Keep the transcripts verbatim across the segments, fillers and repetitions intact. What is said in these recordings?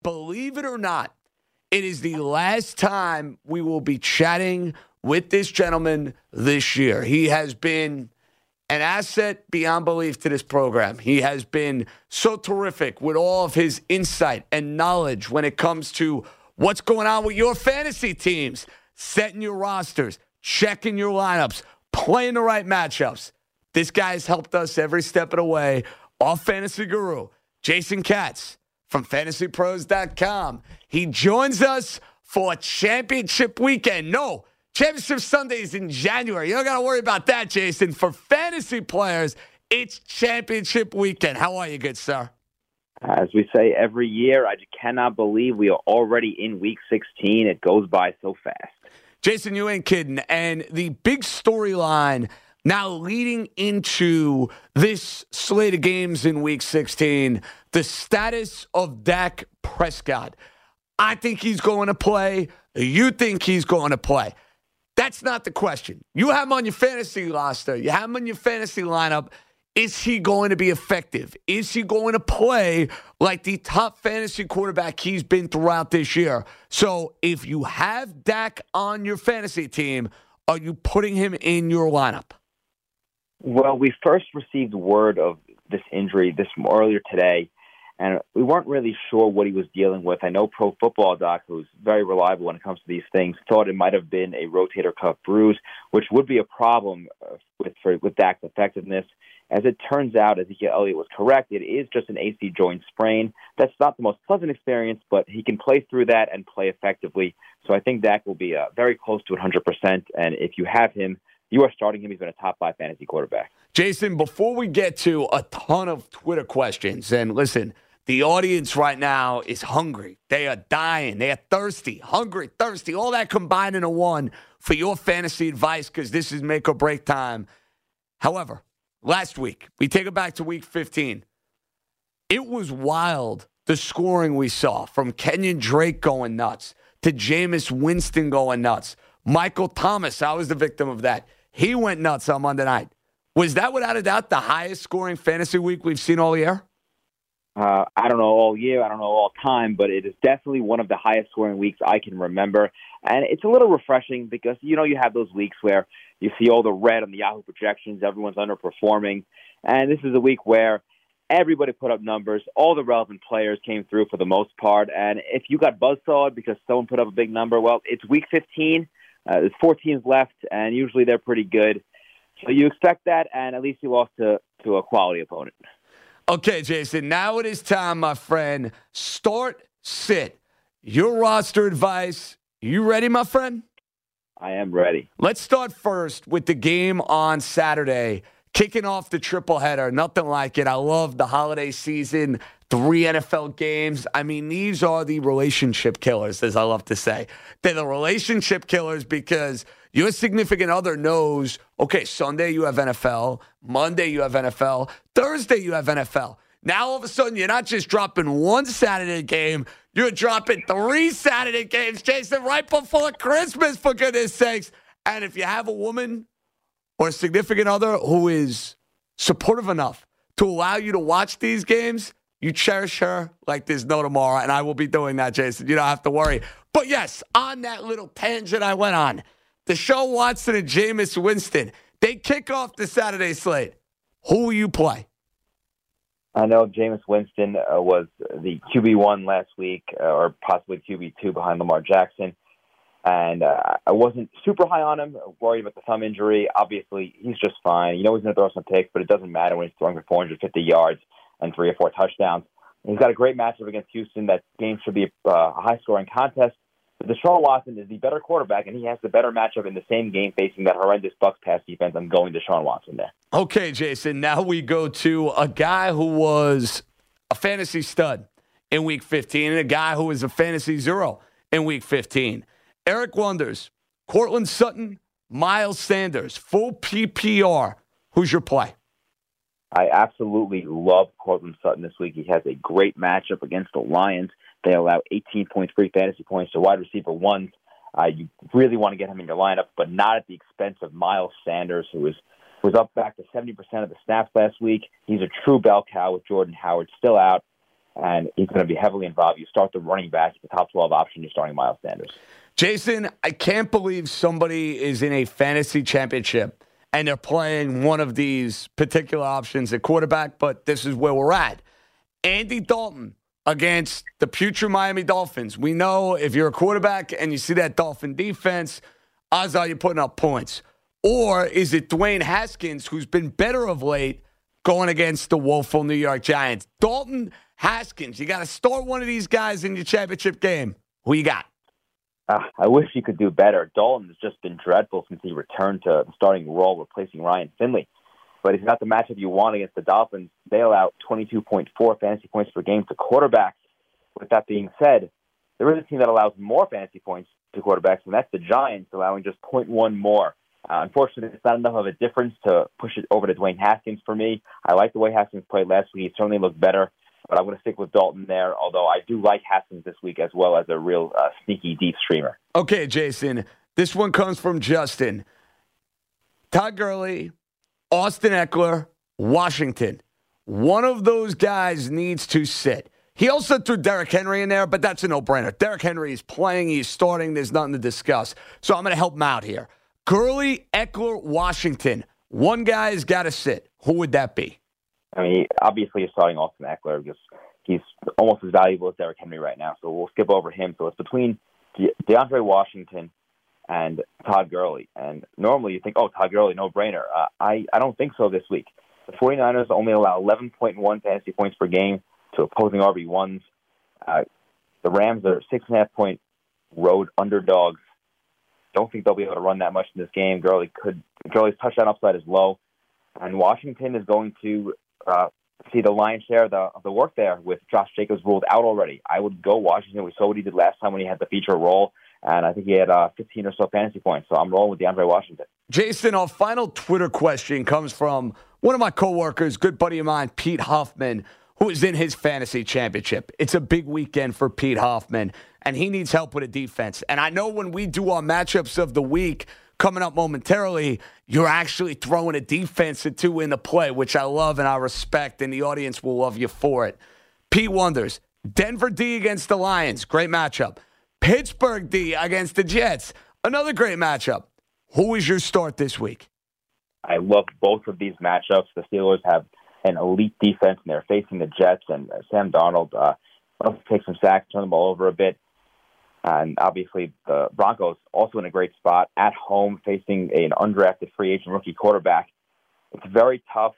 believe it or not, it is the last time we will be chatting with this gentleman this year. He has been an asset beyond belief to this program. He has been so terrific with all of his insight and knowledge when it comes to what's going on with your fantasy teams, setting your rosters, checking your lineups, playing the right matchups. This guy has helped us every step of the way. Our fantasy guru, Jason Katz from fantasy pros dot com. He joins us for championship weekend. No, championship Sunday is in January. You don't got to worry about that, Jason. For fantasy players, it's championship weekend. How are you, good sir? As we say every year, I just cannot believe we are already in week sixteen. It goes by so fast. Jason, you ain't kidding. And the big storyline now leading into this slate of games in week sixteen, the status of Dak Prescott. I think he's going to play. You think he's going to play. That's not the question. You have him on your fantasy roster. You have him on your fantasy lineup. Is he going to be effective? Is he going to play like the top fantasy quarterback he's been throughout this year? So if you have Dak on your fantasy team, are you putting him in your lineup? Well, we first received word of this injury this earlier today, and we weren't really sure what he was dealing with. I know Pro Football Doc, who's very reliable when it comes to these things, thought it might have been a rotator cuff bruise, which would be a problem with for, with Dak's effectiveness. As it turns out, Ezekiel Elliott was correct. It is just an A C joint sprain. That's not the most pleasant experience, but he can play through that and play effectively. So I think Dak will be uh, very close to one hundred percent, and if you have him, you are starting him. He's been a top five fantasy quarterback. Jason, before we get to a ton of Twitter questions, and listen, the audience right now is hungry. They are dying. They are thirsty, hungry, thirsty, all that combined into one for your fantasy advice because this is make or break time. However, last week, we take it back to week fifteen. It was wild, the scoring we saw from Kenyon Drake going nuts to Jameis Winston going nuts. Michael Thomas, I was the victim of that. He went nuts on Monday night. Was that without a doubt the highest scoring fantasy week we've seen all year? Uh, I don't know all year, I don't know all time, but it is definitely one of the highest scoring weeks I can remember. And it's a little refreshing because, you know, you have those weeks where you see all the red on the Yahoo projections, everyone's underperforming. And this is a week where everybody put up numbers. All the relevant players came through for the most part. And if you got buzzsawed because someone put up a big number, well, it's week fifteen. Uh, there's four teams left, and usually they're pretty good. So you expect that, and at least you lost to, to a quality opponent. Okay, Jason, now it is time, my friend. Start, sit. Your roster advice. You ready, my friend? I am ready. Let's start first with the game on Saturday, kicking off the triple header. Nothing like it. I love the holiday season, three N F L games. I mean, these are the relationship killers, as I love to say. They're the relationship killers because your significant other knows, okay, Sunday you have N F L, Monday you have N F L, Thursday you have N F L. Now all of a sudden you're not just dropping one Saturday game, you're dropping three Saturday games, Jason, right before Christmas, for goodness sakes. And if you have a woman or a significant other who is supportive enough to allow you to watch these games, you cherish her like there's no tomorrow, and I will be doing that, Jason. You don't have to worry. But yes, on that little tangent I went on, Deshaun Watson and Jameis Winston, they kick off the Saturday slate. Who will you play? I know Jameis Winston uh, was the Q B one last week, uh, or possibly Q B two behind Lamar Jackson. And uh, I wasn't super high on him, worried about the thumb injury. Obviously, he's just fine. You know he's going to throw some picks, but it doesn't matter when he's throwing for four hundred fifty yards and three or four touchdowns. He's got a great matchup against Houston. That game should be a, uh, a high-scoring contest. But Deshaun Watson is the better quarterback, and he has the better matchup in the same game facing that horrendous Bucs pass defense. I'm going Deshaun Watson there. Okay, Jason, now we go to a guy who was a fantasy stud in Week fifteen and a guy who was a fantasy zero in Week fifteen. Eric Wonders, Cortland Sutton, Miles Sanders, full P P R. Who's your play? I absolutely love Cortland Sutton this week. He has a great matchup against the Lions. They allow eighteen point three fantasy points to wide receiver ones. Uh, you really want to get him in your lineup, but not at the expense of Miles Sanders, who was, was up back to seventy percent of the snaps last week. He's a true bell cow with Jordan Howard still out. and he's going to be heavily involved. You start the running back, the top twelve option, you're starting Miles Sanders. Jason, I can't believe somebody is in a fantasy championship and they're playing one of these particular options at quarterback, but this is where we're at. Andy Dalton against the future Miami Dolphins. We know if you're a quarterback and you see that Dolphin defense, odds are you're putting up points. Or is it Dwayne Haskins, who's been better of late, going against the woeful New York Giants? Dalton, Haskins, you got to start one of these guys in your championship game. Who you got? Uh, I wish he could do better. Dalton has just been dreadful since he returned to the starting role, replacing Ryan Finley. But he's got the matchup you want against the Dolphins. They allow twenty-two point four fantasy points per game to quarterbacks. With that being said, there is a team that allows more fantasy points to quarterbacks, and that's the Giants, allowing just zero point one more. Uh, unfortunately, it's not enough of a difference to push it over to Dwayne Haskins for me. I like the way Haskins played last week. He certainly looked better. But I'm going to stick with Dalton there, although I do like Haskins this week as well as a real uh, sneaky deep streamer. Okay, Jason. This one comes from Justin. Todd Gurley, Austin Eckler, Washington. One of those guys needs to sit. He also threw Derrick Henry in there, but that's a no-brainer. Derrick Henry is playing. He's starting. There's nothing to discuss. So I'm going to help him out here. Gurley, Eckler, Washington. One guy's got to sit. Who would that be? I mean, obviously you're starting Austin Eckler because he's almost as valuable as Derrick Henry right now. So we'll skip over him. So it's between De- DeAndre Washington and Todd Gurley. And normally you think, oh, Todd Gurley, no-brainer. Uh, I, I don't think so this week. The 49ers only allow eleven point one fantasy points per game to opposing R B ones. Uh, the Rams are six and a half point road underdogs. Don't think they'll be able to run that much in this game. Gurley could Gurley's touchdown upside is low. And Washington is going to Uh, see the lion's share of the, of the work there with Josh Jacobs ruled out already. I would go Washington. We saw what he did last time when he had the feature role, and I think he had uh, fifteen or so fantasy points. So I'm rolling with DeAndre Washington. Jason, our final Twitter question comes from one of my coworkers, good buddy of mine, Pete Hoffman, who is in his fantasy championship. It's a big weekend for Pete Hoffman, and he needs help with a defense. And I know when we do our matchups of the week, coming up momentarily, you're actually throwing a defense or two into play, which I love and I respect, and the audience will love you for it. Pete wonders, Denver D against the Lions, great matchup. Pittsburgh D against the Jets, another great matchup. Who is your start this week? I love both of these matchups. The Steelers have an elite defense, and they're facing the Jets, and uh, Sam Darnold uh, loves to take some sacks, turn the ball over a bit. And obviously, the Broncos also in a great spot at home facing an undrafted free agent rookie quarterback. It's very tough.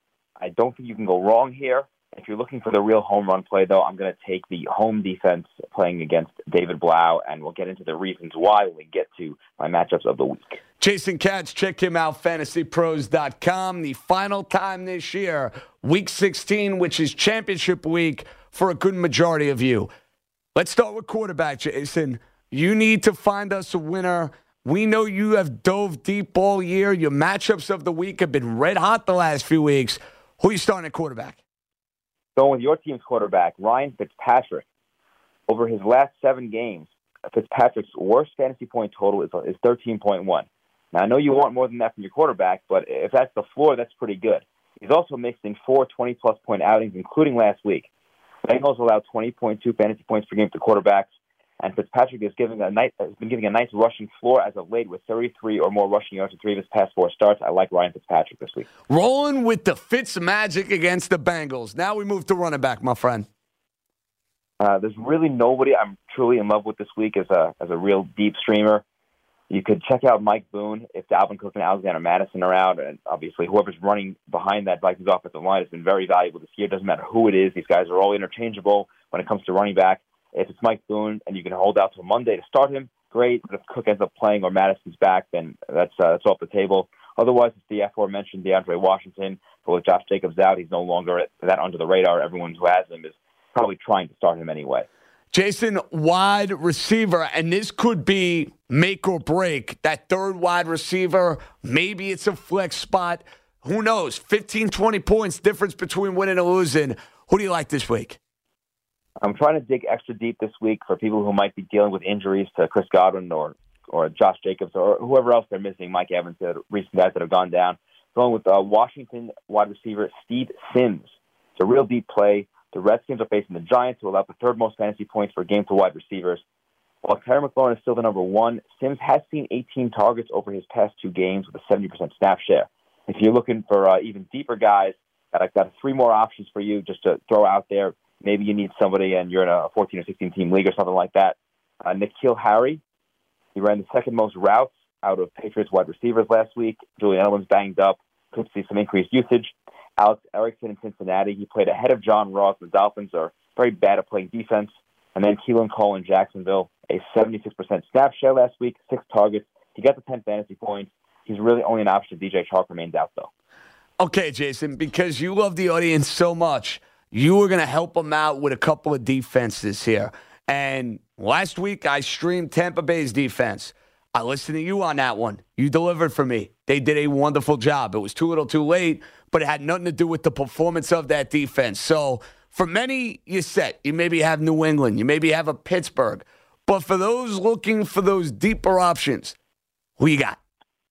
I don't think you can go wrong here. If you're looking for the real home run play, though, I'm going to take the home defense playing against David Blau, and we'll get into the reasons why when we get to my matchups of the week. Jason Katz, check him out, fantasy pros dot com. The final time this year, week sixteen, which is championship week for a good majority of you. Let's start with quarterback, Jason. You need to find us a winner. We know you have dove deep all year. Your matchups of the week have been red hot the last few weeks. Who are you starting at quarterback? Going with your team's quarterback, Ryan Fitzpatrick. Over his last seven games, Fitzpatrick's worst fantasy point total is, is thirteen point one. Now, I know you want more than that from your quarterback, but if that's the floor, that's pretty good. He's also mixed in four twenty-plus point outings, including last week. Bengals allow twenty point two fantasy points per game to quarterbacks, and Fitzpatrick is giving a nice, has been giving a nice rushing floor as of late with thirty-three or more rushing yards in three of his past four starts. I like Ryan Fitzpatrick this week. Rolling with the Fitz magic against the Bengals. Now we move to running back, my friend. Uh, there's really nobody I'm truly in love with this week as a as a real deep streamer. You could check out Mike Boone if Dalvin Cook and Alexander Madison are out, and obviously whoever's running behind that Vikings offensive line has been very valuable this year. It doesn't matter who it is. These guys are all interchangeable when it comes to running back. If it's Mike Boone and you can hold out till Monday to start him, great. But if Cook ends up playing or Madison's back, then that's uh, that's off the table. Otherwise, it's the aforementioned DeAndre Washington. But with Josh Jacobs out, he's no longer that under the radar. Everyone who has him is probably trying to start him anyway. Jason, wide receiver, and this could be make or break. That third wide receiver, maybe it's a flex spot. Who knows? fifteen, twenty points difference between winning and losing. Who do you like this week? I'm trying to dig extra deep this week for people who might be dealing with injuries to Chris Godwin or or Josh Jacobs or whoever else they're missing, Mike Evans, the recent guys that have gone down. Going with uh, Washington wide receiver Steve Sims. It's a real deep play. The Redskins are facing the Giants, who allow the third most fantasy points per game to wide receivers. While Terry McLaurin is still the number one, Sims has seen eighteen targets over his past two games with a seventy percent snap share. If you're looking for uh, even deeper guys, I've got three more options for you just to throw out there. Maybe you need somebody and you're in a fourteen or sixteen team league or something like that. Uh, N'Keal Harry, he ran the second most routes out of Patriots wide receivers last week. Julian Edelman's banged up. Could see some increased usage. Alex Erickson in Cincinnati, he played ahead of John Ross. The Dolphins are very bad at playing defense. And then Keelan Cole in Jacksonville, a seventy-six percent snap share last week, six targets. He got the ten fantasy points. He's really only an option if D J Chark remains out, though. Okay, Jason, because you love the audience so much, you were going to help them out with a couple of defenses here. And last week, I streamed Tampa Bay's defense. I listened to you on that one. You delivered for me. They did a wonderful job. It was too little too late, but it had nothing to do with the performance of that defense. So for many, you're set. You maybe have New England. You maybe have a Pittsburgh. But for those looking for those deeper options, who you got?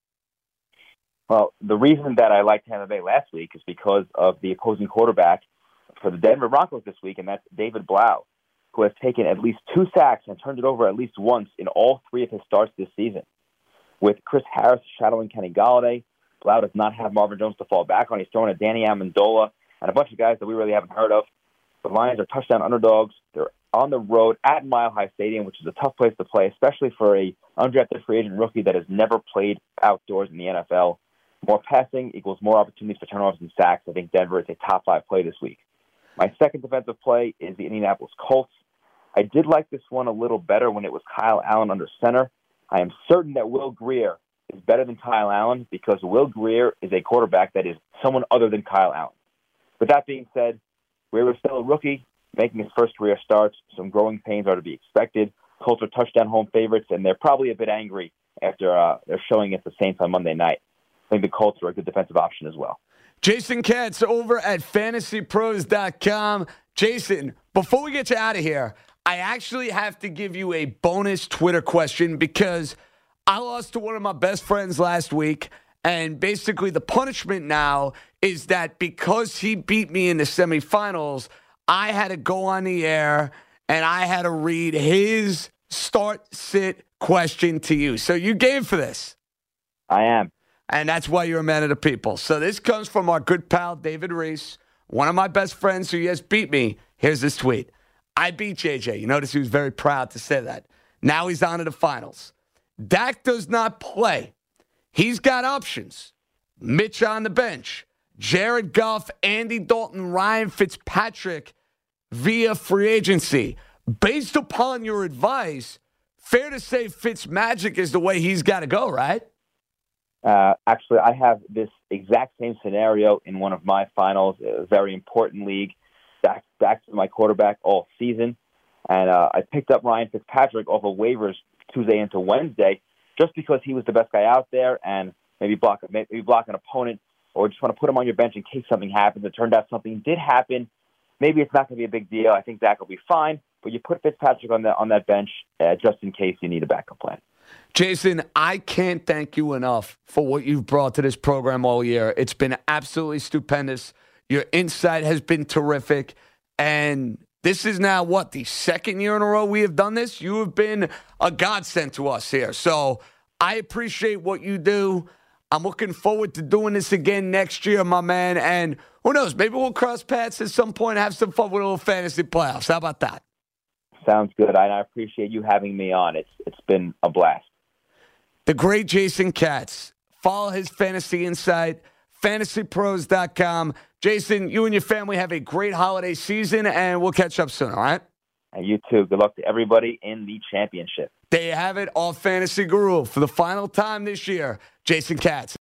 Well, the reason that I liked Tampa Bay last week is because of the opposing quarterback for the Denver Broncos this week, and that's David Blau, who has taken at least two sacks and turned it over at least once in all three of his starts this season. With Chris Harris shadowing Kenny Golladay, Blau does not have Marvin Jones to fall back on. He's throwing at Danny Amendola and a bunch of guys that we really haven't heard of. The Lions are touchdown underdogs. They're on the road at Mile High Stadium, which is a tough place to play, especially for a undrafted free agent rookie that has never played outdoors in the N F L. More passing equals more opportunities for turnovers and sacks. I think Denver is a top five play this week. My second defensive play is the Indianapolis Colts. I did like this one a little better when it was Kyle Allen under center. I am certain that Will Grier is better than Kyle Allen because Will Grier is a quarterback that is someone other than Kyle Allen. With that being said, Grier is still a rookie, making his first career starts. Some growing pains are to be expected. Colts are touchdown home favorites, and they're probably a bit angry after uh, they're showing against the Saints on Monday night. I think the Colts are a good defensive option as well. Jason Katz over at fantasy pros dot com. Jason, before we get you out of here, I actually have to give you a bonus Twitter question because I lost to one of my best friends last week, and basically the punishment now is that because he beat me in the semifinals, I had to go on the air and I had to read his start-sit question to you. So you game for this? I am. And that's why you're a man of the people. So this comes from our good pal, David Reese, one of my best friends who has beat me. Here's this tweet. I beat J J. You notice he was very proud to say that. Now he's on to the finals. Dak does not play. He's got options. Mitch on the bench. Jared Goff, Andy Dalton, Ryan Fitzpatrick via free agency. Based upon your advice, fair to say Fitzmagic is the way he's got to go, right? Uh, actually, I have this exact same scenario in one of my finals, a very important league. Dak, Dak's my quarterback all season. And uh, I picked up Ryan Fitzpatrick off of waivers Tuesday into Wednesday just because he was the best guy out there and maybe block, maybe block an opponent or just want to put him on your bench in case something happens. It turned out something did happen. Maybe it's not going to be a big deal. I think Dak will be fine. But you put Fitzpatrick on, the, on that bench uh, just in case you need a backup plan. Jason, I can't thank you enough for what you've brought to this program all year. It's been absolutely stupendous. Your insight has been terrific. And this is now, what, the second year in a row we have done this? You have been a godsend to us here. So I appreciate what you do. I'm looking forward to doing this again next year, my man. And who knows, maybe we'll cross paths at some point and have some fun with a little fantasy playoffs. How about that? Sounds good. I appreciate you having me on. It's It's been a blast. The great Jason Katz. Follow his fantasy insight, fantasy pros dot com. Jason, you and your family have a great holiday season, and we'll catch up soon, all right? And you too. Good luck to everybody in the championship. There you have it, all Fantasy Guru for the final time this year. Jason Katz.